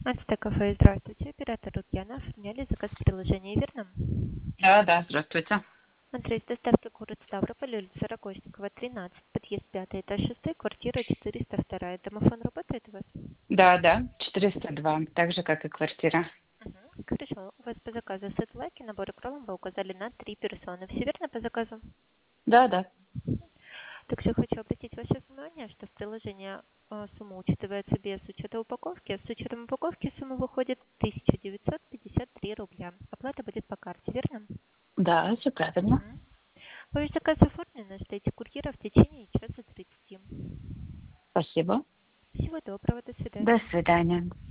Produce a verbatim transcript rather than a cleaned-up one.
Ацтек кафе, здравствуйте. Оператор Лукьянов. Оформляли заказ в приложении, верно? Да, да, здравствуйте. Адрес доставки город Ставрополь, улица Рогозникова, тринадцать, подъезд пятый, этаж шестой, квартира четыреста два. Домофон работает у вас? Да, да, четыреста два, так же, как и квартира. Угу. Хорошо. У вас по заказу сет лайки, набор кролом вы указали на три персоны. Все верно по заказу? Да, да. Также хочу обратить ваше внимание, что в приложении э, сумма учитывается без учета упаковки. а С учетом упаковки сумма выходит тысяча девятьсот пятьдесят три рубля. Оплата будет по карте, верно? Да, все правильно. Мгм. Ваш заказ оформлен, ждите курьера в течение часа тридцати. Спасибо. Всего доброго, до До свидания. свидания.